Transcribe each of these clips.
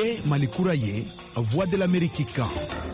ye Malikura ye Voix de l'Amérique kan.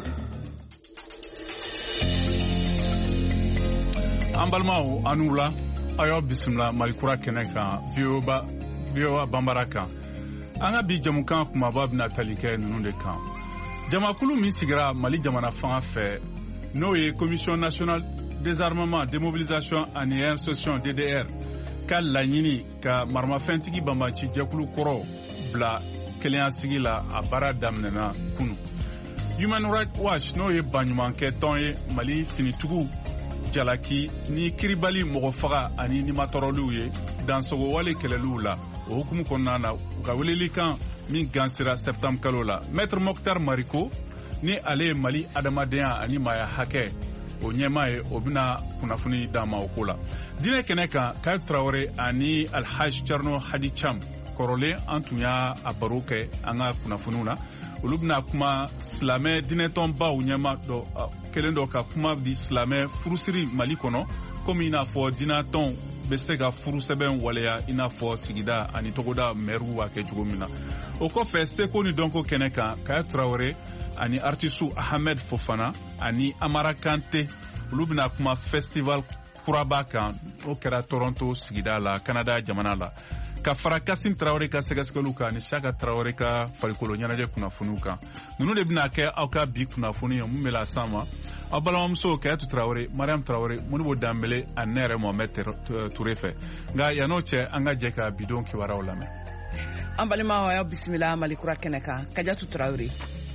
An balimaw a n'u la a y'aw bisimila Malikura kɛnɛ kan VOA Bambara kan. An ka bi jamukan kumaba bɛna tali kɛ ninnu de kan. Jamakulu min sigira Mali jamana fanga fɛ n'o ye Commission nationale des armements, démobilisation et insertion DDR ka laɲini ka maramafɛntigi banbanci jɛkulu kɔrɔ bila kelenya sigi la a baara daminɛna kunu. Human Rights Watch n'o ye baɲumankɛ tɔn ye Mali finitugu jalaki ni kiribali mɔgɔ faga ani nimatɔrɔliw ye dansogo wale kɛlɛliw la o hukumu kɔnɔna na u ka weleli kan min gansira septembre kalo la. Maître Mokhtar Mariko ni ale ye Mali adamadenya ani maaya hakɛ o ɲɛma ye o bɛna kunnafoni d'an ma o ko la. Diinɛ kɛnɛ kan Kayib Traoré ani Alhaji Thierno Hadi Thiam kɔrɔlen an tun y'a baro kɛ an ka kunnafoniw na. Olu bɛna kuma silamɛ diinɛtɔnbaw ɲɛma dɔ kelen dɔ ka kuma di silamɛ furusiri Mali kɔnɔ komi i n'a fɔ diinɛtɔnw bɛ se ka furusɛbɛn waleya i n'a fɔ sigida ani togoda mɛriw b'a kɛ cogo min na. O kɔfɛ seko ni dɔnko kɛnɛ kan Kayib Traoré ani artistu Ahmed Fofana ani Amara Kante olu bɛna kuma festival kuraba kan o kɛra Toronto sigida la Canada jamana la. Ka fara Kasim Traoré ka sɛgɛsɛgɛliw kan ni Saka Traoré ka farikolo ɲɛnajɛ kunnafoniw kan. Ninnu de bɛna kɛ aw ka bi kunnafoni ye mun bɛ la san ma. Aw balimamuso Kayatou Traoré, Mariam Traoré, Modibo Dambele ani ne yɛrɛ Mohamed Touré fɛ. Nka yan'o cɛ an ka jɛ ka bidon kibaruyaw lamɛn. An balimaw y'aw bisimila Malikura kɛnɛ kan Kayatou Traoré.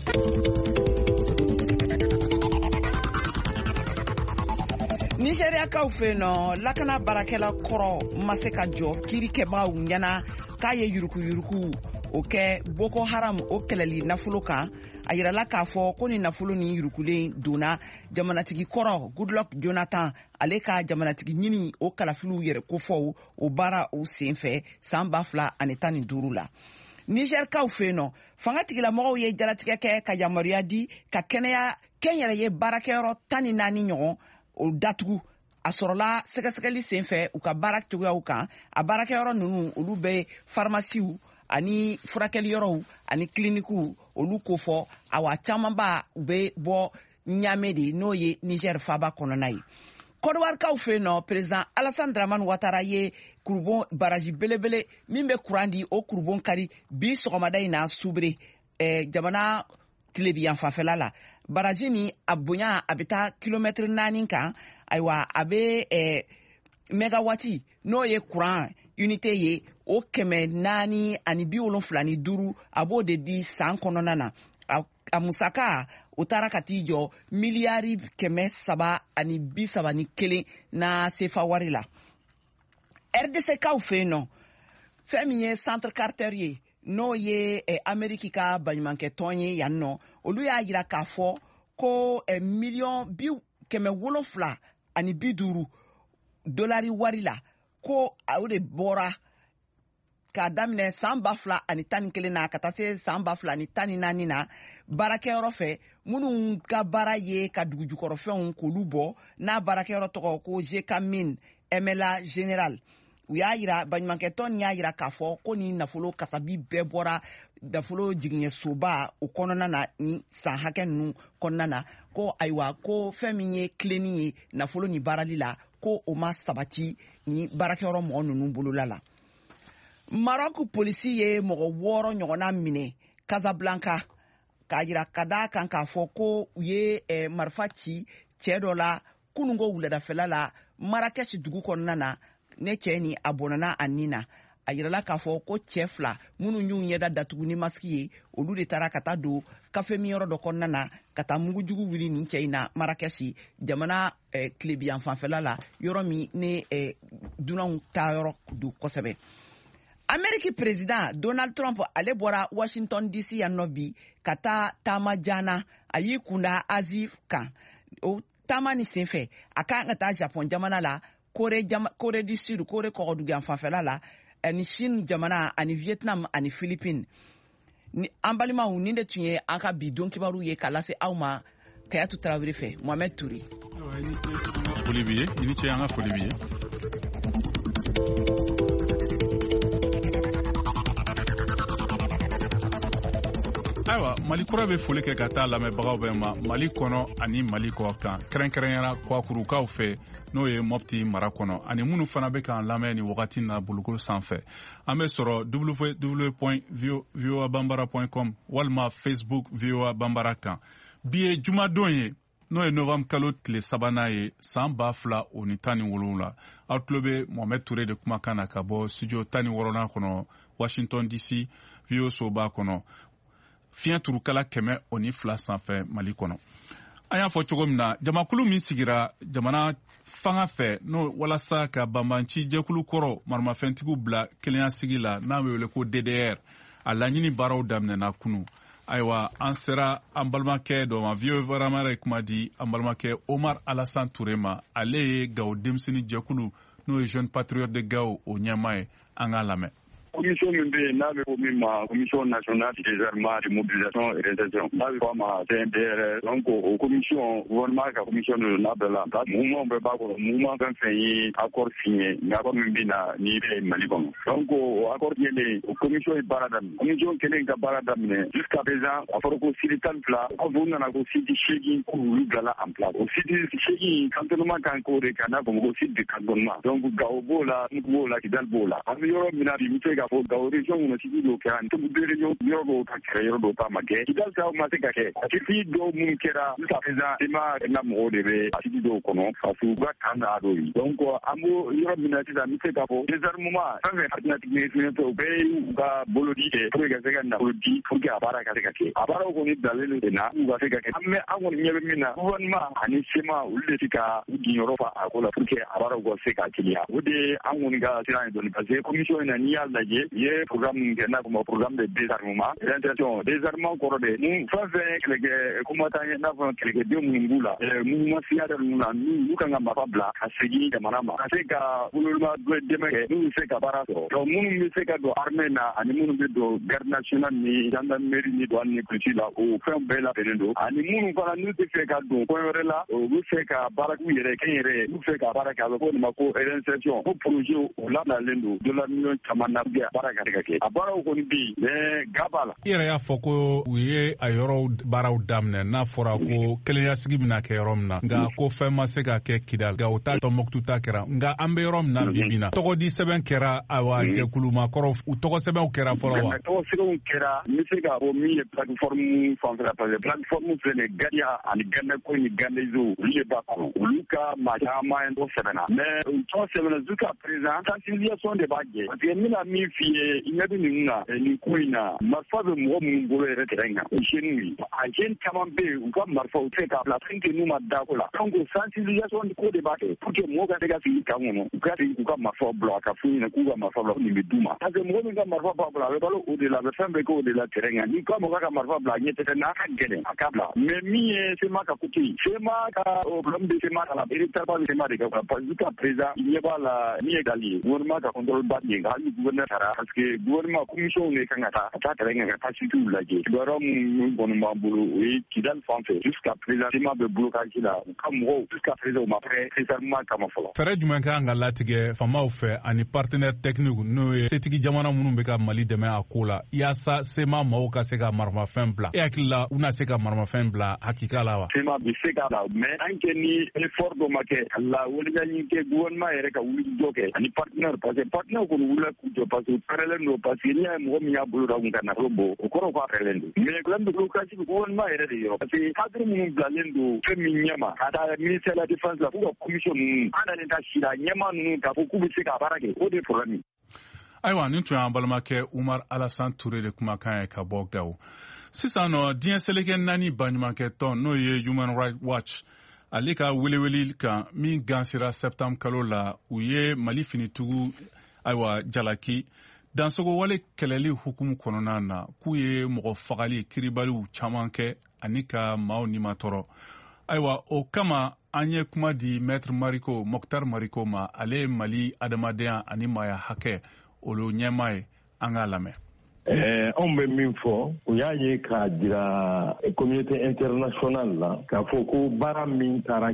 Nigériakaw fɛ yen lakana baarakɛla kɔrɔ ma se ka jɔ kiirikɛbagaw ɲɛna k'a ye yurukuyuruku o kɛ Boko Haram o kɛlɛli nafolo kan a yirala k'a fɔ ko ni nafolo ni yurukulen donna jamanatigi kɔrɔ Goodluck Jonathan ale ka jamanatigi ɲini o kalafiliw yɛrɛ kofɔw o baara o senfɛ san 2015 la. Nigérikaw fɛ yen fanga tigilamɔgɔw ye jalatigɛ kɛ ka yamaruya di ka kɛnyɛrɛye baarakɛyɔrɔ 14 ɲɔgɔn o datugu a sɔrɔla sɛgɛsɛgɛli senfɛ u ka baara cogoyaw kan a baarakɛyɔrɔ ninnu olu bɛ pharmaciw ani furakɛliyɔrɔw ani cliniquew olu ko fɔ awa camanba u bɛ bɔ Niamey de n'o ye Niger faaba kɔnɔna ye. Kɔdiwarikaw fɛ yen président Alassane Dramane Ouattara ye kurubon baraji belebele min bɛ kuran di o kurubon kari bi sɔgɔmada in na Subere jamana tilebiyan fanfɛla la. Baraji ni a bonya a bɛ taa kilomɛtiri 4 kan ayiwa a bɛ megawati n'o ye kuran unité ye o 475 a b'o de di san kɔnɔna na a musaka o taara ka t'i jɔ miliyari 331 na sefa wari la. RDC kaw fɛ yen fɛn min ye Centre Carter ye n'o ye Ameriki ka baɲumankɛ ye yan nɔ olu y'a yira k'a fɔ ko $750 dolari wari la ko o de bɔra k'a daminɛ san 2011 na ka taa se san 2014 na baarakɛyɔrɔ fɛ minnu ka baara ye ka dugujukɔrɔfɛnw k'olu bɔ n'a baarakɛyɔrɔ tɔgɔ ko Jekamin MLA General. U y'a yira baɲumankɛtɔn y'a yira k'a fɔ ko ni nafolo kasabi bɛɛ bɔra nafolo jigiɲɛsoba o kɔnɔna na ni san hakɛ ninnu kɔnɔna na ko ayiwa ko fɛn min ye tilenni ye nafolo ni baarali la ko o ma sabati ni baarakɛyɔrɔ mɔgɔ ninnu bolola la. Maroc polisi ye mɔgɔ 6 ɲɔgɔnna minɛ Casablanca k'a yira ka da kan k'a fɔ ko u ye marifa ci cɛ dɔ la kunungo wuladafɛla la Marrakech dugu kɔnɔna na ne cɛ ni a bɔnana a nin na a yirala k'a fɔ ko cɛ 2 minnu y'u ɲɛda datugu ni masiki ye olu de taara ka taa don kafe miyɔrɔ dɔ kɔnɔna na ka taa mugujugu wuli nin cɛ in na Marrakech jamana tilebiyan fanfɛla la yɔrɔ min ne dunanw taa yɔrɔ don kosɛbɛ. Ameriki président Donald Trump ale bɔra Washington DC yan nɔ bi ka taa taama jana a y'i kunda Asie kan o taama ni senfɛ a kan ka taa Japon jamana la Corée du Sud Corée kɔgɔduguyan fanfɛla la ani Chine jamana ani Vietnam ani Philippines. An balimaw nin de tun ye an ka bi don kibaru ye k'a lase aw ma Kayatou Traoré fɛ Mohamed Touré. Olivier, ini cɛ an ka foli b'i ye. Ayiwa Mali kura bɛ foli kɛ ka taa lamɛnbagaw bɛɛ ma Mali kɔnɔ ani Mali kɔ kan kɛrɛnkɛrɛnyara kwakurukaw fɛ n'o ye Mopti mara kɔnɔ ani minnu fana bɛ k'an lamɛn ni wagati na bolokolo sanfɛ an bɛ sɔrɔ www.voabambara.com walima Facebook VOA Bambara kan bi ye jumadon ye n'o ye novembre kalo tile sabanan ye san 2017 aw tulo bɛ Mohamed Touré de kumakan na ka bɔ studio 16 kɔnɔ Washington DC VOA soba kɔnɔ fiɲɛ turukala 102 sanfɛ Mali kɔnɔ. An y'a fɔ cogo min na jamakulu min sigira jamana fanga fɛ n'o walasa ka banbanci jɛkulu kɔrɔ maramafɛntigiw bila kelenya sigi la n'a bɛ wele ko DDR a laɲini baaraw daminɛna kunu. Ayiwa an sera an balimakɛ dɔ ma vieux vraiment ye kuma di an balimakɛ Omar Alassane Touré ma ale ye Gawo denmisɛnnin jɛkulu n'o ye Jeune Patriote de Gawo o ɲɛmaa ye an k'a lamɛn. Commission min bɛ yen n'a bɛ fɔ min ma commission nationale de désarmement de mobilisation et réinsertion n'a bɛ fɔ a ma CNDR donc o commission gouvernement ka commission de n'a bɛɛ la mouvement bɛɛ b'a kɔnɔ mouvement fɛn fɛn ye accord signé mais accord min bɛ na ni bɛ Mali kɔnɔ donc o accord yɛlɛ o commission ye baara daminɛ commission kelen ka baara daminɛ jusqu'à présent a fɔra ko site 12 aw fɔ nana ko site 8 k'olu bilala en place o site 8 cantonnement kan k'o de kan n'a fɔ ko site de cantonnement donc Gawo b'o la Mugu b'o la Kidal b'o la an bɛ yɔrɔ min na bi n bɛ se ka fɔ Gawo région kɔnɔ site dɔw kɛra Ntobu deux régions yɔrɔ dɔw ka kɛra yɔrɔ dɔw ta ma kɛ Kidal ta ma se ka kɛ site dɔw minnu kɛra jusqu'à présent EMA na mɔgɔw de bɛ site dɔw kɔnɔ parce que u ka kan da dɔw ye donc an b'o yɔrɔ min na sisan n bɛ se ka fɔ désarmement fɛn fɛn hakilinatigi ye fɛn fɛn u bɛɛ y'u ka bolodi kɛ pour que ka se ka nafolo di pour que a baara ka se ka kɛ a baaraw kɔni bilalen de na u ka se ka kɛ mais an kɔni ɲɛ bɛ min na gouvernement ani SEMA olu de tɛ ka u jiyɔrɔ fa a ko la pour que a baaraw ka se ka teliya o de an kɔni ka siran ye dɔɔni parce que commission in na n'i y'a lajɛ i ye programme min kɛ n'a fɔ ma programme de désarmement réinsertion désarmement kɔrɔ de mun fɛn fɛn kɛlɛkɛ combattant ye n'a fɔ kɛlɛkɛden minnu b'u la mouvement signataire ninnu na n'u kan ka marifa bila ka segin jamana ma ka se ka gouvernement dɛmɛ kɛ n'u bɛ se ka baara sɔrɔ donc minnu bɛ se ka don armée na ani minnu bɛ don garde nationale ni gendarmerie ni douane ni police la o fɛn bɛɛ labɛnnen don ani minnu fana n'u tɛ fɛ ka don coin wɛrɛ la u bɛ fɛ ka baara k'u yɛrɛ kɛ n yɛrɛ n'u fɛ ka baara kɛ a bɛ fɔ o de ma ko réinsertion ko projet o labilalen don dollar million caman na a baara ka se ka kɛ a baaraw kɔni bɛ yen mais ga b'a la. I yɛrɛ y'a fɔ ko u ye a yɔrɔ baaraw daminɛ n'a fɔra ko kelenya bɛna kɛ yɔrɔ min na nka ko fɛn ma se ka kɛ Kidal nka o ta Tɔnbɔkutu ta kɛra nka an bɛ yɔrɔ min na bi na tɔgɔ di sɛbɛn kɛra awa jɛkulumakɔrɔ u tɔgɔ sɛbɛnw kɛra fɔlɔ wa. Tɔgɔ sɛbɛnw kɛra n bɛ se k'a fɔ min ye plateforme fanfɛla parce que plateforme filɛ nin ye Gadiya ani Gandeko ni Gandezo olu de b'a kɔnɔ olu ka maa caman ye tɔgɔ sɛbɛnna mais tɔgɔ sɛbɛnna jusqu'à présent sensibilisation de b'a jɛ parce que n bɛna min f'i ye i ɲɛ bɛ nin na nin ko in na marifa bɛ mɔgɔ minnu bolo yɛrɛ terrain kan o jeunes ye a jeunes caman bɛ yen u ka marifa u tɛ se k'a bila tant que n'u ma da ko la donc sensibilisation ko de b'a kɛ pour que mɔgɔw ka se ka sigi kan kɔnɔ u ka sigi k'u ka marifa bila ka f'u ɲɛna k'u ka marifa bila nin bɛ d'u ma parce que mɔgɔ min ka marifa b'a bolo a bɛ balo o de la a bɛ fɛn bɛɛ kɛ o de la terrain kan n'i ko mɔgɔ ka marifa bila a ɲɛ tɛ n'a ka gɛlɛn a ka bila mais min ye SEMA ka côté SEMA ka problème de SEMA ka la véritable de SEMA de kɛ parce que jusqu'à présent i ɲɛ b'a la min ye Gali ye gouvernement ka contrôle ba yen hali gouverneur taara parce que gouvernement commission de kan ka taa terrain kan ka taa situw lajɛ kibaruya minnu kɔni b'an bolo o ye Kidal fan fɛ jusqu'à présent SEMA bɛ blocage la u ka mɔgɔw jusqu'à présent u ma prêt désarmement kama fɔlɔ. Fɛɛrɛ jumɛn kan ka latigɛ famaw fɛ ani partenaire technique n'o ye setigi jamana minnu bɛ ka Mali dɛmɛ a ko la yaasa SEMA mɔgɔw ka se ka maramafɛn bila e hakili la u na se ka maramafɛn bila hakika la wa. SEMA bɛ se ka bila mais an kɛ ni effort dɔ ma kɛ la waleɲuman kɛ gouvernement yɛrɛ ka wuli jɔ kɛ ani partenaire parce que partenaire kɔni wulila k'u jɔ parce que u pɛrɛlen don parce que n'i y'a ye mɔgɔ min y'a bolo da kun ka nafolo bɔ o kɔrɔ k'a pɛrɛlen don mais problème de blocage gouvernement yɛrɛ de yɔrɔ parce que cadre minnu bilalen don fɛn min ɲɛma ka taa ministère de la défense la k'u ka commission ninnu an nalen ta sira ɲɛma ninnu k'a fɔ k'u bɛ se ka baara kɛ o de ye problème. Ayiwa nin tun y'an balimakɛ Umar Alassane Touré de kumakan ye ka bɔ Gawo sisan nɔ diɲɛ seleke 4 baɲumankɛ tɔn n'o ye Human Rights Watch ale ka weleweli kan min gansira septembre kalo la u ye Mali finitugu ayiwa jalaki dansogo wale kɛlɛli hukumu kɔnɔna na k'u ye mɔgɔ fagali kiribaliw caman kɛ ani ka maaw nimatɔrɔ ayiwa o kama an ye kuma di Maître Mariko Mokhtar Mariko ma ale Mali adamadenya ani maaya hakɛ olu ɲɛmaa ye an k'a lamɛn. anw bɛ min fɔ u y'a ye k'a jira communauté internationale la k'a fɔ ko baara min taara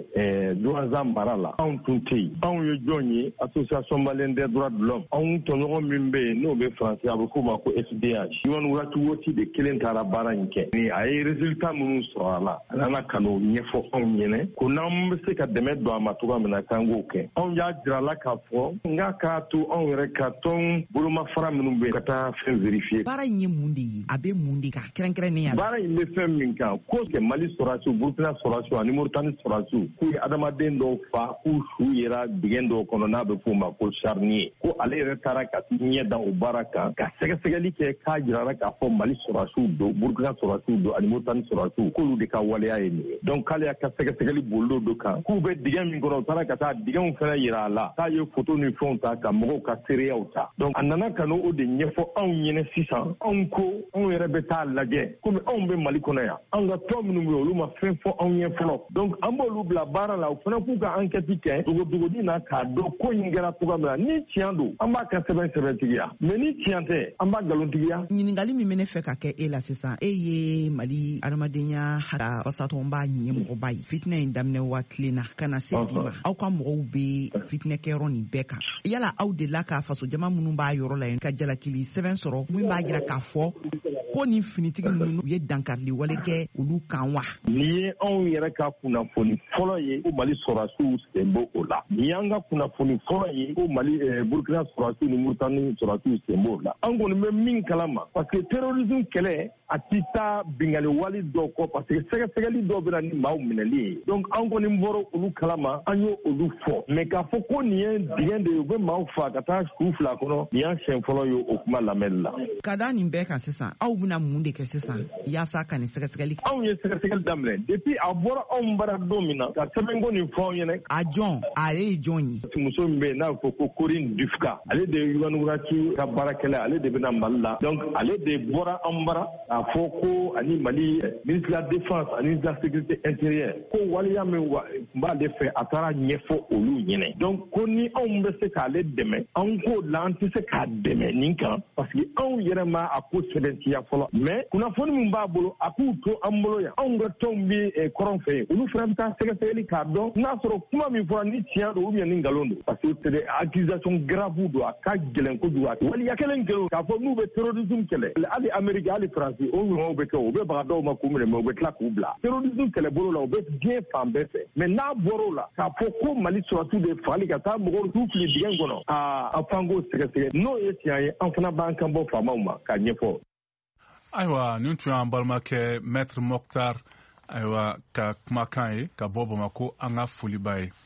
kɛ Douaza mara la anw tun tɛ yen. Anw ye jɔn ye association malienne des droits de l'homme. Anw tɔɲɔgɔn min bɛ yen n'o bɛ français a bɛ f'o ma ko FDH. Iwan Wuratuwoti de kelen taara baara in kɛ. Ni a ye résultat minnu sɔrɔ a la a nana ka n'o ɲɛfɔ anw ɲɛna ko n'an bɛ se ka dɛmɛ don a ma cogoya min na k'an k'o kɛ. Anw y'a jira la k'a fɔ n k'a to anw yɛrɛ ka tɔn bolomafara minnu bɛ ka taa fɛn vérifier. Baara in ye mun de ye? A bɛ mun de kan? Kɛrɛnkɛrɛnnenya la. Baara in bɛ fɛn min kan ko kɛ Mali sɔrɔdasiw, Burkina sɔrɔdasiw ani Mauritanie sɔrɔdasiw k'u ye adamaden dɔw fa k'u su yera dingɛ dɔw kɔnɔ n'a bɛ f'o ma ko charnier. Ko ale yɛrɛ taara ka ɲɛ da o baara kan ka sɛgɛsɛgɛli kɛ k'a jirala k'a fɔ Mali sɔrɔdasiw don, Burkina sɔrɔdasiw don ani Mauritanie sɔrɔdasiw k'olu de ka waleya ye nin ye. Donc k'ale y'a ka sɛgɛsɛgɛli bolilen do kan k'u bɛ dingɛ min kɔnɔ u taara ka taa dingɛw fana yira a la k'a ye photo ni fɛnw ta ka mɔgɔw ka seereyaw ta. Donc a nana ka n'o de ɲɛfɔ anw ɲɛna sisan anw ko anw yɛrɛ bɛ taa lajɛ komi anw bɛ Mali kɔnɔ yan anw ka tɔn minnu bɛ yen olu ma fɛn fɔ anw ɲɛ fɔlɔ. Donc an b'olu bila baara la u fana k'u ka enquête kɛ dogodogodi na k'a dɔn ko in kɛra cogoya min na ni tiɲɛ don an b'a ka sɛbɛntigiya mais ni tiɲɛ tɛ an b'a nkalontigiya. Ɲininkali min bɛ ne fɛ ka kɛ e la sisan e ye Mali adamadenya hara wasatɔnba ɲɛmɔgɔba ye fitinɛ in daminɛ waati na ka na se bi ma aw ka mɔgɔw bɛ fitinɛ kɛyɔrɔ nin bɛɛ kan yala aw delila k'a faso jama minnu b'a yɔrɔ la yen ka jalakili sɛbɛn sɔrɔ min b'a jira k'a fɔ ko ni finitigi ninnu u ye dankarili wale kɛ olu kan wa? Nin ye anw yɛrɛ ka kunnafoni fɔlɔ ye ko Mali sɔrɔdasiw sen b'o o la. Nin y'an ka kunnafoni fɔlɔ ye ko Mali Burkina sɔrɔdasiw ni Mauritanie sɔrɔdasiw sen b'o la. An kɔni bɛ min kalama parce que terrorisme kɛlɛ a ti taa bingali wali dɔw kɔ parce que sɛgɛsɛgɛli dɔw bɛ na ni maaw minɛli ye. Donc an kɔni bɔra olu kalama an y'o olu fɔ mais k'a fɔ ko nin ye dingɛ de ye u bɛ maaw fa ka taa su fila kɔnɔ nin y'an siɲɛ fɔlɔ ye o kuma lamɛnni la. Ka da nin bɛɛ kan sisan aw bɛna mun de kɛ sisan yaasa ka nin sɛgɛsɛgɛli? Anw ye sɛgɛsɛgɛli daminɛ depuis a bɔra anw bara don min na ka sɛbɛnko nin fɔ anw ɲɛna. A jɔn ale ye jɔn ye? Muso min bɛ yen n'a bɛ fɔ ko Corinne Dufka ale de ye Iwan Wuratu ka baarakɛla ale de bɛna Mali la donc ale de bɔra an bara a fɔ ko ani Mali ministre de la défense ani de la sécurité intérieure ko waleya min tun b'ale fɛ a taara ɲɛfɔ olu ɲɛna donc ko ni anw bɛ se k'ale dɛmɛ anw k'o la an tɛ se k'a dɛmɛ nin kan parce que anw yɛrɛ ma a ko sɛbɛntiya fɔlɔ mais kunnafoni min b'a bolo a k'u to an bolo yan anw ka tɔnw bɛ kɔrɔn fɛ yen olu fana bɛ taa sɛgɛsɛgɛli k'a dɔn n'a sɔrɔ kuma min fɔra ni tiɲɛ don ou bien ni nkalon don parce que c'est des accusations graves don a ka gɛlɛn kojugu waliya kelen kelen k'a fɔ n'u bɛ terrorisme kɛlɛ hali Amérique hali France o ɲɔgɔnw bɛ kɛ u bɛ baga dɔw ma k'u minɛ mais u bɛ tila k'u bila terrorisme kɛlɛbolo la u bɛ diɲɛ fan bɛɛ fɛ mais n'a bɔr'o la k'a fɔ ko Mali sɔrɔdasiw de fagali ka taa mɔgɔw t'u fili dingɛ kɔnɔ a f'an k'o sɛgɛsɛgɛ n'o ye tiɲɛ ye an fana b'an kan bɔ faamaw ma k'a ɲɛfɔ. Ayiwa nin tun y'an balimakɛ Maître Mokhtar ayiwa ka kumakan ye ka bɔ Bamako an ka foliba ye.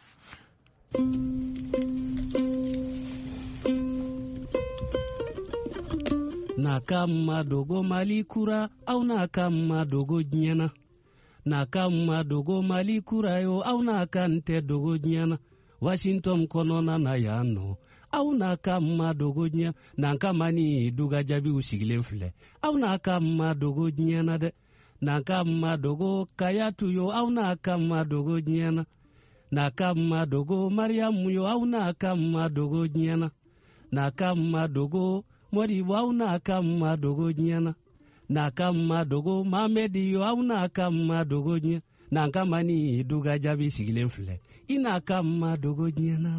Na kama dogo Mali kura au na kama dogo nyana. Na kama dogo Mali kura yo au na kante dogo nyana. Washington konona na yano. Au na kama dogo nyana. Na kama ni duga jabi usigilen file. Au na kama dogo nyana de. Na kama dogo kayatu yo au na kama dogo nyana. Na kama dogo Mariamu yo au na kama dogo nyana. Na kama dogo Mori wau na kama dogo nyana. Na kama dogo Mamedi yo au na kama dogo nyana. Na kama ni duga jabi sigilen file. Ina kama dogo nyana.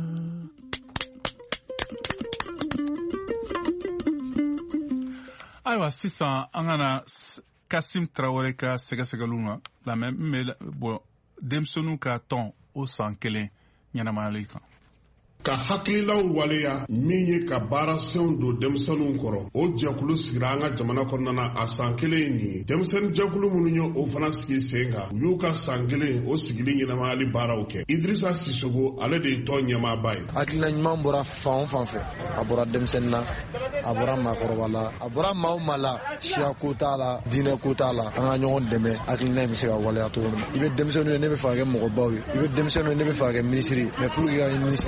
Ayiwa sisan an kana Kasim Traoré ka sɛgɛsɛgɛliw na lamɛn min bɛ denmisɛnninw ka tɔn o san 1 ɲɛnamayali kan. Ka hakililaw waleya min ye ka baarasenw don denmisɛnninw kɔrɔ o jɛkulu sigira an ka jamana kɔnɔna na a san 1 nin ye denmisɛnnin jɛkulu minnu ye o fana sigi sen kan u y'u ka san 1 o sigili ɲɛnamayali baaraw kɛ Idrissa Sissogo ale de ye tɔn ɲɛmaaba ye. Hakilina ɲuman bɔra fan o fan fɛ a bɔra denmisɛnnin na a bɔra maakɔrɔba la a bɔra maa o maa la siya ko t'a la diinɛ ko t'a la an ka ɲɔgɔn dɛmɛ hakilina in bɛ se ka waleya cogo min na i bɛ denmisɛnninw ye ne bɛ fɛ ka kɛ mɔgɔbaw ye i bɛ denmisɛnninw ye ne bɛ fɛ ka kɛ minisiri mais pour que ka kɛ minisiri f'i ka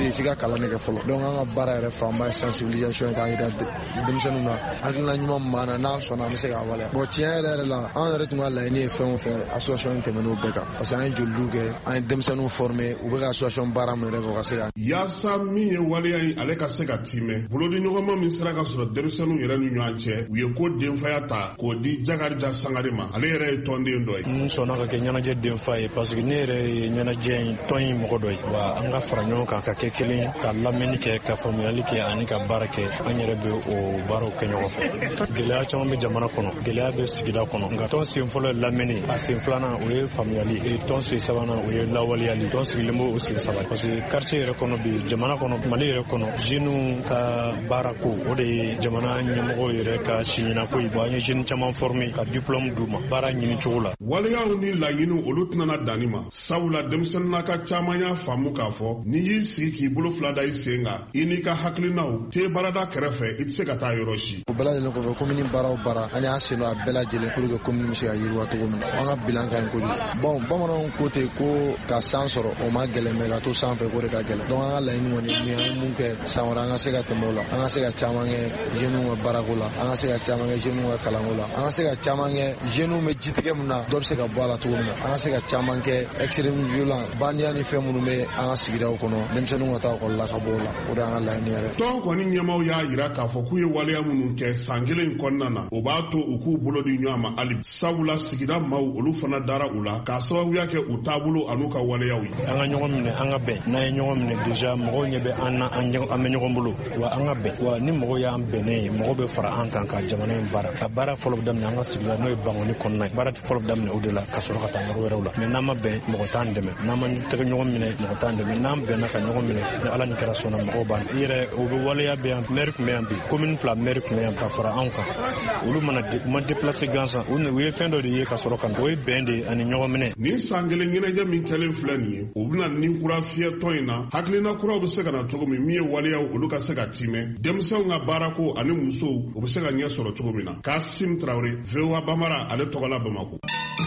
kalan ne kɛ fɔlɔ donc an ka baara yɛrɛ fanba ye sensibilisation k'a yira denmisɛnninw na hakilina ɲuman b'an na n'a sɔnna an bɛ se k'a waleya bon tiɲɛ yɛrɛ la an yɛrɛ tun ka laɲini ye fɛn o fɛn association in tɛmɛn'o bɛɛ kan parce que an ye joliw kɛ an ye denmisɛnninw former u bɛ ka association baara min yɛrɛ kɛ o ka se ka yaasa min ye waleya in ale ka se ka timɛ bolodiɲɔgɔnma min sera ka sɔrɔ denmisɛnninw yɛrɛ ni ɲɔgɔn cɛ u ye ko denfaya ta k'o di Jakarija Sangare ma ale yɛrɛ ye tɔnden dɔ ye. N sɔnna ka kɛ ɲɛnajɛ denfa ye parce que ne yɛrɛ ye ɲɛnajɛ in tɔn in mɔgɔ dɔ ye wa an ka fara ɲɔgɔn kan ka kɛ kelen ka lamɛnni kɛ ka faamuyali kɛ ani ka baara kɛ an yɛrɛ bɛ o baaraw kɛ ɲɔgɔn fɛ. Gɛlɛya caman bɛ jamana kɔnɔ gɛlɛya bɛ sigida kɔnɔ nka tɔn sen fɔlɔ ye lamɛnni a sen filanan o ye faamuyali tɔn sen sabanan o ye lawaleyali tɔn sigilen b'o o sen saba parce que quartier yɛrɛ kɔnɔ bi jamana kɔnɔ Mali yɛrɛ kɔnɔ jeunes ka baara ko o de ye jamana ɲɛmɔgɔw yɛrɛ ka siɲinako ye an ye jeunes caman former ka diplôme d'u ma baara ɲini cogo la. Waleyaw ni laɲiniw olu tɛna danni ma sabula denmisɛnninna ka caman y'a faamu k'a fɔ n'i y'i sigi k'i bolo fila da i sen kan i n'i ka hakilinaw tɛ baarada kɛrɛfɛ i tɛ se ka taa yɔrɔ si. O bɛɛ lajɛlen kɔfɛ commune baara o baara an y'a sen don a bɛɛ lajɛlen pour que commune bɛ se ka yiriwa cogo min na an ka bilan ka ɲi kojugu bon bamananw ko ten ko ka san sɔrɔ o ma gɛlɛn mɛ ka to sanfɛ ko de ka gɛlɛn donc an ka laɲini kɔni ni an ye mun kɛ san wɛrɛ an ka se ka tɛmɛ o la an ka se ka caman kɛ jeunes ka baarako la an ka se ka caman kɛ jeunes ka kalanko la an ka se ka caman kɛ jeunes bɛ jitigɛ min na dɔ bɛ se ka bɔ a la cogo min na an ka se ka caman kɛ extrême violent bandiya ni fɛn minnu bɛ an ka sigidaw kɔnɔ denmisɛnninw ka taa ekɔli la ka bɔ o la o de y'an ka laɲini yɛrɛ. Tɔn kɔni ɲɛmaaw y'a jira k'a fɔ k'u ye waleya minnu kɛ san kelen in kɔnɔna na o b'a to u k'u bolo di ɲɔgɔn ma hali sabula sigida maaw olu fana dara u la k'a sababuya kɛ u taabolo an'u ka waleyaw ye. An ka ɲɔgɔn minɛ an ka bɛn n'an ye ɲɔgɔn minɛ déjà mɔgɔw ɲɛ bɛ an na an bɛ ɲɔgɔn bolo wa an ka bɛn wa ni mɔgɔw y'an bɛnnen ye mɔgɔw bɛ fara an kan ka jamana in baara ka baara fɔlɔ daminɛ an ka sigida n'o ye Bangoni kɔnɔna ye baara fɔlɔ daminɛ o de la ka sɔrɔ ka taa yɔrɔ wɛrɛw la mais n'an ma bɛn mɔgɔ t'an dɛmɛ n'an ma tɛgɛ ɲɔgɔn minɛ mɔgɔ t'an dɛmɛ n'an bɛnna ka ɲɔgɔn minɛ ni Ala ni kɛra sɔnna mɔgɔw b'an i yɛrɛ o bɛ waleya bɛ yan maire tun bɛ yan bi commune fila maire tun bɛ yan ka fara anw kan olu ma déplacer gansan u ye fɛn dɔ de ye ka sɔrɔ ka o ye bɛn de ani ɲɔgɔn minɛ. Nin san kelen ɲɛnajɛ min kɛlen filɛ nin ye o bɛna nin kura fiyɛ tɔn in na hakilina kuraw bɛ se ka na cogo min ye waleyaw olu ka se ka timɛ denmisɛnw ka baarako ani musow o bɛ se ka ɲɛ sɔrɔ cogo min na. Kasim Traoré VOA Bambara ale tɔgɔla Bamako.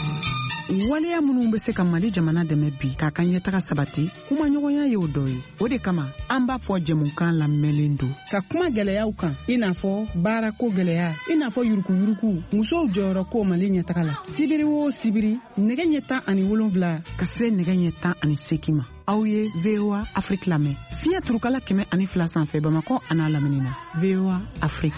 Waleya minnu bɛ se ka Mali jamana dɛmɛ bi k'a ka ɲɛtaga sabati kumaɲɔgɔnya ye o dɔ ye o de kama an b'a fɔ jɛmukan lamɛnlen don ka kuma gɛlɛyaw kan i n'a fɔ baarako gɛlɛya i n'a fɔ yuruguyurugu musow jɔyɔrɔ ko Mali ɲɛtaga la sibiri o sibiri nɛgɛ ɲɛ 17 ka se nɛgɛ ɲɛ 18 ma aw ye VOA Afrique lamɛn fiɲɛ turukala 102 sanfɛ Bamako a n'a lamini na VOA Afrique.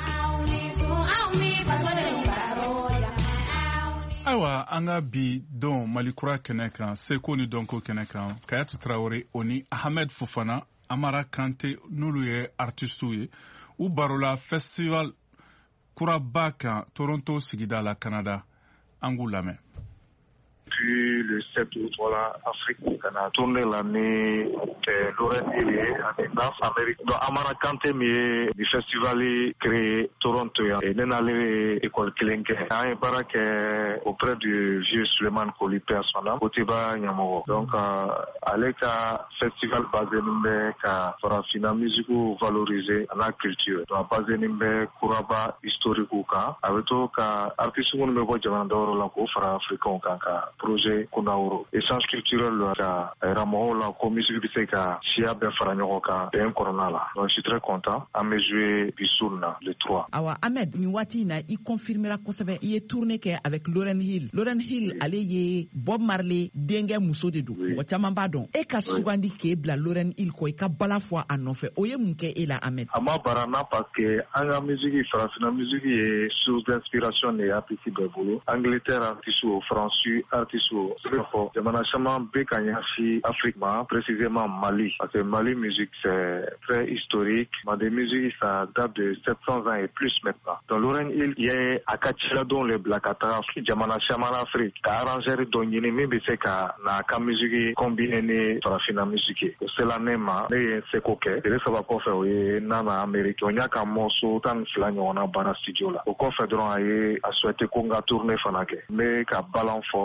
Ayiwa an ka bi don Malikura kɛnɛ kan Seko ni Dɔnko kɛnɛ kan Kayatu Traoré o ni Ahmed Fofana Amara Kante n'olu ye artistes ye u barola festival kuraba kan Toronto sigida la Canada an k'u lamɛn. Depuis le 7 août, voilà, Afrique, on a tourné l'année de Laurent Hill dans l'Amérique. Donc, Amara Kante, du festival créé Toronto, et nous allons école Kilinke. On a un barak auprès du vieux Suleiman Koli personnel, Otiba Nyamoro. Donc, avec un festival basé Nimbe, Farafina musique valorisée à la culture. Donc, basé Nimbe, Kuraba historique, avec tout, artiste, on me voit Jamandoro, la Fara africain, projet Kunauro. Échange culturel, Ramon, la commission du Seka, Chia Ben Faranyoka, Ben Coronala. Donc, je suis très content. À me jouer Bisouna, le 3. Awa, Ahmed, Niwati, il confirmera qu'on savait, il est tourné avec Laurent Hill. Laurent Hill, allez, y Bob Marley, Dengue Mousso de Dou. Wachamambadon. Et qu'à Sougandi Kebla, Laurent Hill, quoi, qu'à Balafoi en offre. Oye Mouke et la Ahmed. Ama Barana, parce que, en musique, la musique est source d'inspiration et appréciée de boulot. Angleterre, artiste, français, artiste, Jamana Chaman Bekanyashi, Afrique, précisément Mali. Parce que Mali musique, c'est très historique. Mais des musiques, ça date de 700 ans et plus maintenant. Dans Laurent Hill, il y a Akachila dont le Blakata Afrique, Jamana Chaman Afrique. Ka arrangeur dont il y a même na musique combinée par la fina musique. C'est la même, mais c'est coquet. Et ça va pas faire, oui, nana Amérique. On y a qu'un morceau, tant flange, on a bana studio là. Au confédéral, a souhaité qu'on a tourné fanake. Mais qu'à ballon fort, qu'à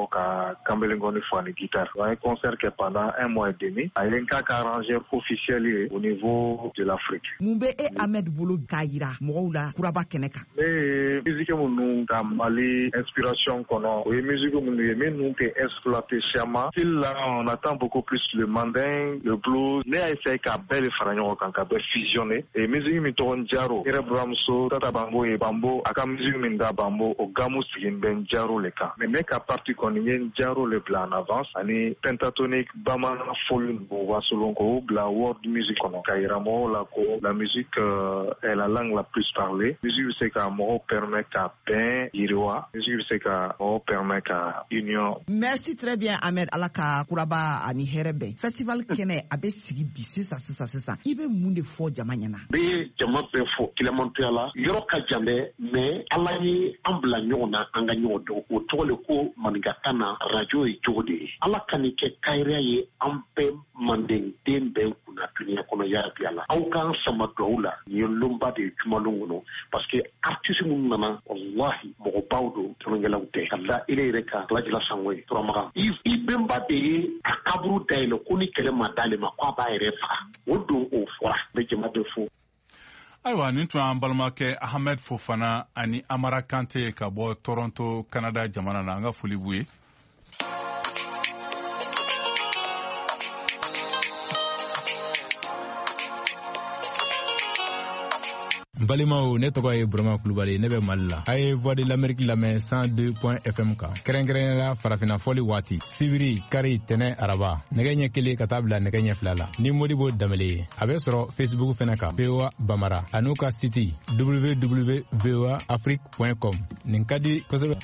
ka Kambelengoni Fouani guitare. Un concert qui est pendant 1 mois et demi. Il y a un cas arrangeur officiel au niveau de l'Afrique. Mumbe et Ahmed Boulou Kaira, Moula, Kuraba Keneka. Mais musique nous a Mali inspiration qu'on a. Oui, musique nous exploité Chama. Là, on attend beaucoup plus le mandin, le blues. Mais il fait qu'à belle faragnon quand qu'à fusionner. Et musique nous Jaro, Erebramso, Tata Bambo et Bambo, Aka musique minda Bambo, au Gamu Sigin Ben Jaro le cas. Mais mec à partir qu'on y Jaro le plan en avance, ani pentatonique, Bamana Folun, Wasolonko, la world music qu'on a Kairamo, la musique est la langue la plus parlée. Musique c'est qu'à Moro permet qu'à Ben, Iriwa. Musique c'est qu'à Moro permet qu'à Union. Merci très bien Ahmed Alaka Kuraba ani Herebe. Festival Kene abe sigi bisi sa. Ibe munde fo jamanyana. Be jama be fo kilamontiala yoro ka jambe mais ala ni ambla nyona anga nyodo o tole ko mangatana radio e jode. Ala kanike kaira ye ampe mandeng dembe kuna tunia kono ya biala. Au kan sama doula ni lomba de jumalunguno parce que artiste mun nana wallahi mo bawdo to ngela ute kala ile reka lajila sangwe to maga ibemba de akabru daylo kuni kele madale makwa ba erefa wodo o fora be jama de fo. Aiwa nin tun an balimakɛ Ahmed Fofana ani Amara Kante ka bɔ Toronto Canada jamana na an ka foli b'u ye. Balimaw ne tɔgɔ ye Burama Kulubali ne bɛ Mali la. A ye Voix de l'Amérique lamɛn 102.fm kan. Kɛrɛnkɛrɛnnenya la farafina fɔli waati. Sibiri, kari, tɛnɛ, araba. Nɛgɛ ɲɛ 1 ka taa bila nɛgɛ ɲɛ 2 la. Ni Modibo Danbele ye. A bɛ sɔrɔ Facebook fɛnɛ kan. VOA Bambara. A n'u ka site www.voaafrique.com. Nin ka di kosɛbɛ.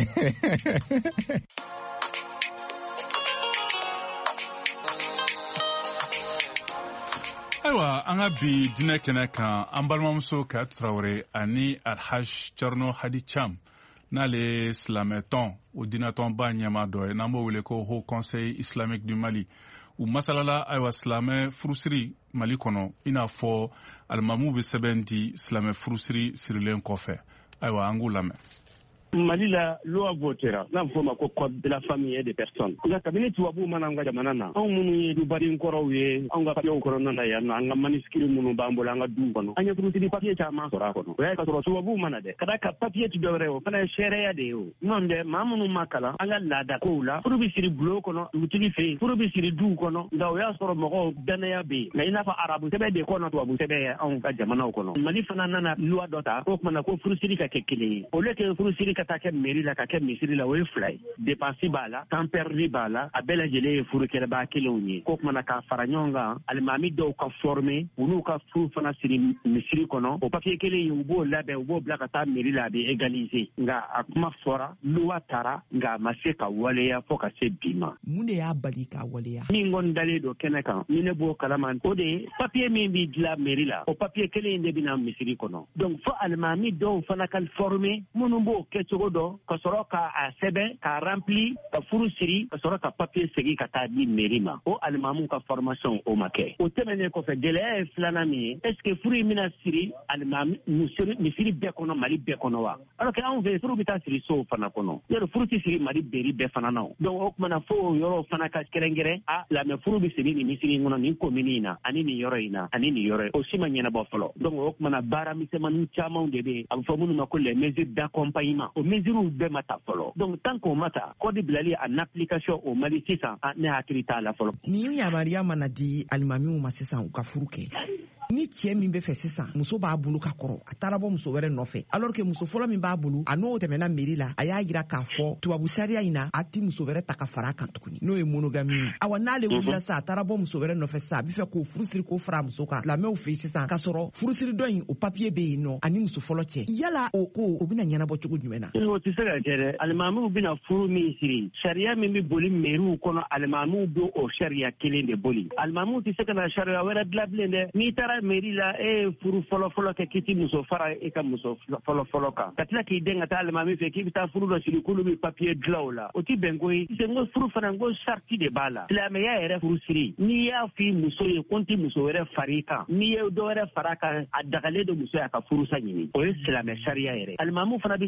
Aiwa an ka bi dinɛ kɛnɛ kan an balimamuso Kayatu Traoré ani Alhaj Thierno Hadi Cham n'ale silamɛtɔn o dinɛtɔnba ɲɛma dɔ ye n'an b'o wele ko Haut Conseil Islamique du Mali u masalala aiwa silamɛ furusiri Mali kɔnɔ i n'a fɔ alimamu bɛ sɛbɛn di silamɛ furusiri sirilen kɔfɛ aiwa an k'u lamɛn. Mali la loi votera n'a fɔ ma ko code de la famille et des personnes. Nka kabini tubabu mana an ka jamana na anw minnu ye dubaden kɔrɔw ye anw ka papiyew kɔnɔna na yan nɔ an ka manuscrits minnu b'an bolo an ka duw kɔnɔ an ye furusiri papiye caman sɔrɔ a kɔnɔ o y'a ka sɔrɔ tubabu mana dɛ ka da ka papiye ti dɔwɛrɛ o fana ye sariya de ye o n'o tɛ maa minnu ma kalan an ka laada kow la furu bɛ siri bulon kɔnɔ dugutigi fɛ yen furu bɛ siri duw kɔnɔ nka o y'a sɔrɔ mɔgɔw danaya bɛ yen nka i n'a fɔ arabu sɛbɛn de kɔnɔ tubabu sɛbɛn ye anw ka jamanaw kɔnɔ Mali fana nana loi dɔ ta o kumana ko furusiri ka kɛ kelen ye au lieu que furusiri ka taa kɛ mairie la ka kɛ misiri la o ye fila ye dépense b'a la temps perdu b'a la a bɛɛ lajɛlen ye furukɛrɛbaa kelenw ye ko kumana k'a fara ɲɔgɔn kan alimami dɔw ka former u n'u ka furu fana siri misiri kɔnɔ o papiye kelen ye u b'o labɛn u b'o bila ka taa mairie la a bɛ égaliser nka a kuma fɔra loi taara nka a ma se ka waleya fo ka se bi ma. Mun de y'a bali ka waleya? Min kɔni dalen don kɛnɛ kan ni ne b'o kalama o de ye papiye min b'i dilan mairie la o papiye kelen de bɛna misiri kɔnɔ donc fo alimami dɔw fana ka former minnu b'o kɛ cogo dɔ ka sɔrɔ ka a sɛbɛn ka rempli ka furu siri ka sɔrɔ ka papiye segin ka taa di mairie ma o alimamu ka formation o ma kɛ o tɛmɛnen kɔfɛ gɛlɛya ye filanan min ye est ce que furu in bɛna siri alimami misiri bɛɛ kɔnɔ Mali bɛɛ kɔnɔ wa alors que anw fɛ furu bɛ taa siri sow fana kɔnɔ yɔrɔ furu tɛ siri Mali bɛri bɛɛ fana na donc o kumana fo o yɔrɔ fana ka kɛrɛnkɛrɛn a lamɛ furu bɛ siri nin misiri in kɔnɔ nin commune in na ani nin yɔrɔ in na ani nin yɔrɔ o si ma ɲɛnabɔ fɔlɔ donc o kumana baara misɛnmanin camanw de bɛ a bɛ fɔ minnu ma ko les mesures d'accompagnement o mesures bɛɛ ma ta fɔlɔ donc tant qu'on mata code bilali en application au Mali sisan ne hakili t'a la fɔlɔ. Ni yamaruya mana di alimamiw ma sisan u ka furu kɛ ni cɛ min bɛ fɛ sisan muso b'a bolo ka kɔrɔ a taara bɔ muso wɛrɛ nɔfɛ alors que muso fɔlɔ min b'a bolo a n'o tɛmɛna mairie la a y'a jira k'a fɔ tubabu sariya in na a ti muso wɛrɛ ta ka fara kan tuguni n'o ye monogamie awa n'ale wulila sa a taara bɔ muso wɛrɛ nɔfɛ sa a bɛ fɛ k'o furusiri k'o fara muso kan lamɛnw fɛ yen sisan k'a sɔrɔ furusiri dɔ in o papiye bɛ yen nɔ ani muso fɔlɔ cɛ yala o ko o bɛna ɲɛnabɔ cogo jumɛn na? O tɛ se ka kɛ dɛ alimamiw bɛna furu min siri sariya min bɛ boli mairiw kɔnɔ alimamiw bɛ o sariya kelen de boli alimamiw tɛ se ka na sariya wɛrɛ dilan bilen dɛ n'i taara mairie la furu fɔlɔ kɛ k'i ti muso fara e ka muso fɔlɔ kan ka tila k'i den ka taa alimami fɛ k'i bɛ taa furu dɔ siri k'olu bɛ papiye dilan o la o ti bɛn ko ye n ko furu fana n ko sariti de b'a la silamɛya yɛrɛ furu siri n'i y'a f'i muso ye ko n ti muso wɛrɛ far'i kan n'i ye dɔ wɛrɛ fara kan a dagalen don muso y'a ka furusa ɲini o ye silamɛ sariya yɛrɛ alimamiw fana bɛ sɛgɛsɛgɛli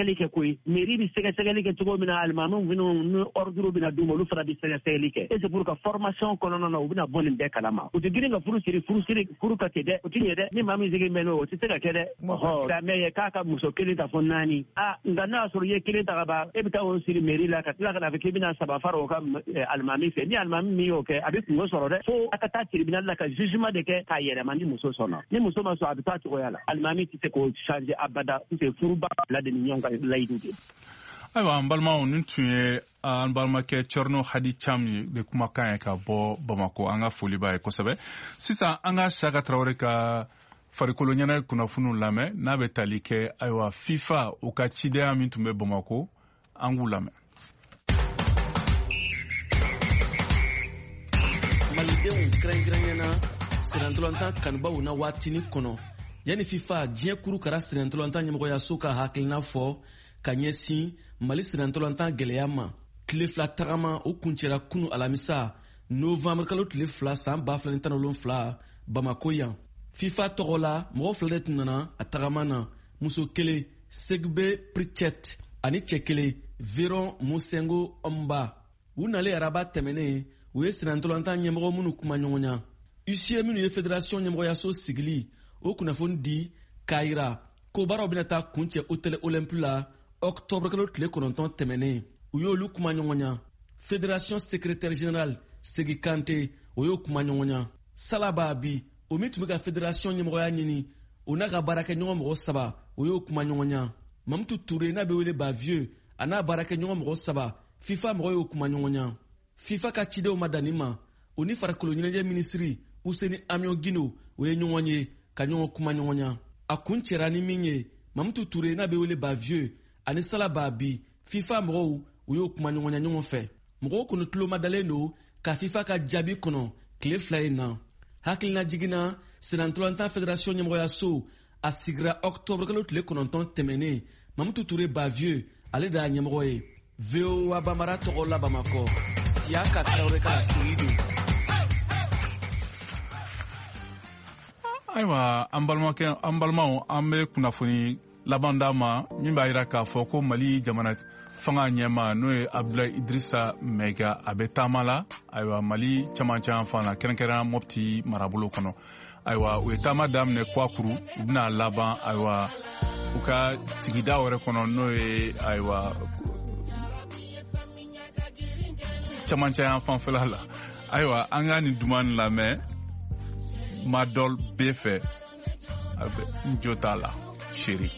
sɛgɛsɛgɛli kɛ koyi mairie bi sɛgɛsɛgɛli kɛ cogo min na alimamiw bɛna ni ordre bɛna d'u ma olu fana bi sɛgɛsɛgɛli kɛ et c'est pour que formation kɔnɔna na u bɛna bɔ nin bɛɛ kalama u tɛ girin ka furu ka kɛ dɛ u tɛ ɲɛ dɛ ni maa min sigi mɛn o tɛ se ka kɛ dɛ ka mɛ ye k'a ka muso kelen ta fɔ 4 nka n'a y'a sɔrɔ i ye kelen ta ka ban e bɛ taa o siri mairie la ka tila ka na fɔ k'i bɛna 3 fara o ka alimami fɛ ni alimami min y'o kɛ a bɛ kungo sɔrɔ dɛ fo a ka taa tribunal la ka jugement de kɛ k'a yɛlɛma ni muso sɔnna ni muso ma sɔn a bɛ taa cogoya la alimami tɛ se k'o changer abada c'est furuba la de ni ɲɔgɔn ka layidu de. Ayiwa an balimaw nin tun ye an balimakɛ Cɔrino Hadi Cam ye de kumakan ye ka bɔ Bamako an ka foli b'a ye kosɛbɛ sisan an ka Saka Tarawele ka farikolo ɲɛnajɛ kunnafoniw lamɛn n'a bɛ tali kɛ ayiwa FIFA u ka cidenya min tun bɛ Bamako an k'u lamɛn. Malidenw kɛrɛnkɛrɛnnena sirantɔlɔntan kanubaw na waatinin kɔnɔ yanni FIFA diɲɛ kuru kara sirantɔlɔntan ɲɛmɔgɔyaso ka hakilina fɔ ka ɲɛsin Mali sirantɔlɔntan gɛlɛya ma tile 2 tagama o kuncɛra kunu alamisa novembre kalo tile 2 san 2017 Bamako yan FIFA tɔgɔ la mɔgɔ 2 de tun nana a tagama na muso kelen Segbe Pritchett ani cɛ kelen Veron Musengo Omba u nale araba tɛmɛnen u ye sirantɔlɔntan ɲɛmɔgɔ minnu kuma ɲɔgɔn ɲa UCE minnu ye fédération ɲɛmɔgɔyaso sigili o kunnafoni di k'a yira ko baaraw bɛna taa kuncɛ hôtel Olympique la octobre kalo tile 9 tɛmɛnen u y'olu kuma ɲɔgɔn ɲa fédération secrétaire général Segi Kante o y'o kuma ɲɔgɔn ɲa Salaba Abi o min tun bɛ ka fédération ɲɛmɔgɔya ɲini o n'a ka baarakɛɲɔgɔn mɔgɔ 3 o y'o kuma ɲɔgɔn ɲa Mamutu Touré n'a bɛ wele Bavieux a n'a baarakɛɲɔgɔn mɔgɔ 3 FIFA mɔgɔ y'o kuma ɲɔgɔn ɲa FIFA ka cidenw ma danni ma o ni farikolo ɲɛnajɛ minisiri Useni Amion Gino o ye ɲɔgɔn ye ka ɲɔgɔn kuma ɲɔgɔn ɲa a kun cɛra ni min ye Mamutu Touré n'a bɛ wele Bavieux ani Salaba Abi FIFA mɔgɔw u y'o kuma ɲɔgɔn ɲa ɲɔgɔn fɛ mɔgɔw kɔni tulo dalen don ka FIFA ka jaabi kɔnɔ tile 2 in na hakilina jiginna sirantɔlɔntan fédération ɲɛmɔgɔyaso a sigira octobre kalo tile 9 tɛmɛnen Mamutu Touré Bavieux ale de y'a ɲɛmɔgɔ ye VOA Bambara tɔgɔ la Bamakɔ Siyaka Tarawele ka sigi don. Ayiwa an balimaw an bɛ kunnafoni laban d'a ma min b'a jira k'a fɔ ko Mali jamana fanga ɲɛma n'o ye Abdoulaye Idrissa Maiga a bɛ taama la ayiwa Mali camancɛ yan fan la kɛrɛnkɛrɛnnenya Mopti marabolo kɔnɔ ayiwa u ye taama daminɛ Kwakuru u bɛna laban ayiwa u ka sigida wɛrɛ kɔnɔ n'o ye ayiwa camancɛ yan fanfɛla la ayiwa an ka nin duman lamɛn Madol bɛ fɛ a bɛ n jo t'a la chérie.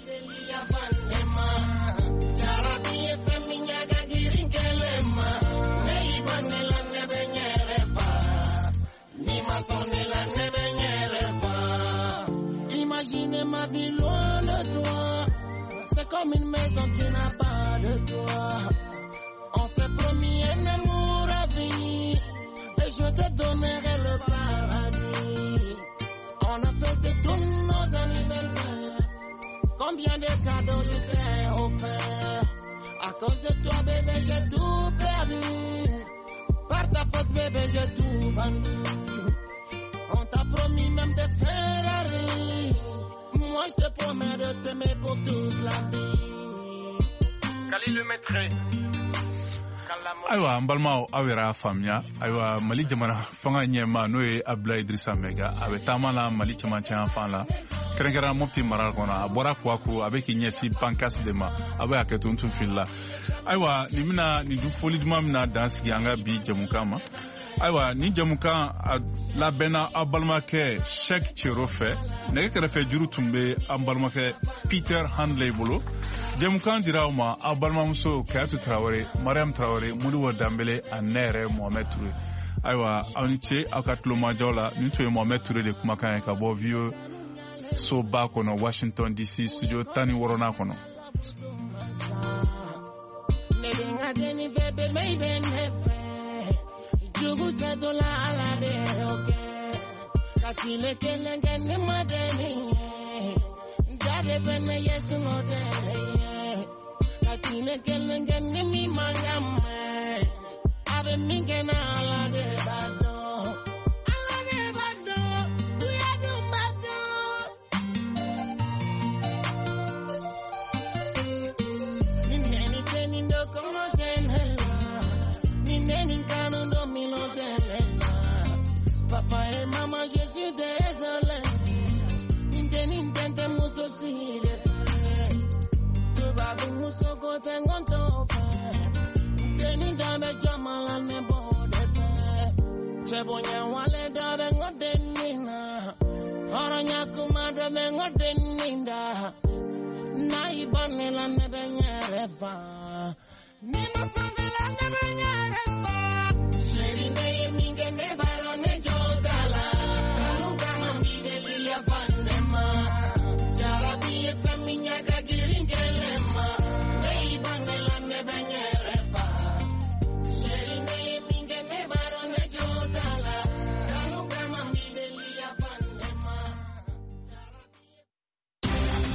Imagine ma vie loin de toi, c'est comme une maison qui n'a pas de toit. On s'est promis un amour à vie, et je te donnerai le paradis. On a fêté tous nos anniversaires, combien de cadeaux je t'ai offert. À cause de toi bébé j'ai tout perdu, par ta faute bébé j'ai tout vendu. On t'a promis même des Ferrari, moi je te promets de t'aimer pour toute la vie. Kali le maître. Ayiwa an balimaw aw yɛrɛ y'a faamuya ayiwa Mali jamana fanga ɲɛma n'o ye Abdoulaye Idrissa Maiga a bɛ taama la Mali camancɛ yan fan la kɛrɛnkɛrɛnnenya Mopti mara kɔnɔ a bɔra Kwakuru a bɛ k'i ɲɛsin Pancas de ma a bɛ hakɛto n tun filila ayiwa nin du foli duman bɛna dan sigi an ka bi jamukan ma ayiwa ni jamukan a labɛnna aw balimakɛ Cheikh Cero fɛ nɛgɛ kɛrɛfɛ juru tun bɛ an balimakɛ Peter Handley bolo jamukan dira aw ma aw balimamuso Kayatu Tarawele Mariam Tarawele Modibo Dambele ani ne yɛrɛ Mohamed Touré ayiwa aw ni ce aw ka tulomajaw la nin tun ye Mohamed Touré de kumakan ye ka bɔ VOA soba kɔnɔ Washington DC studio 16 kɔnɔ. Sebonya wale da bengo denina. Oranya kumada bengo deninda. Na ibane la nebenyereva. Nima fangela nebenyereva. Serine minge nebalo ne jodala. Kaluga mambi delia panema. Jarabi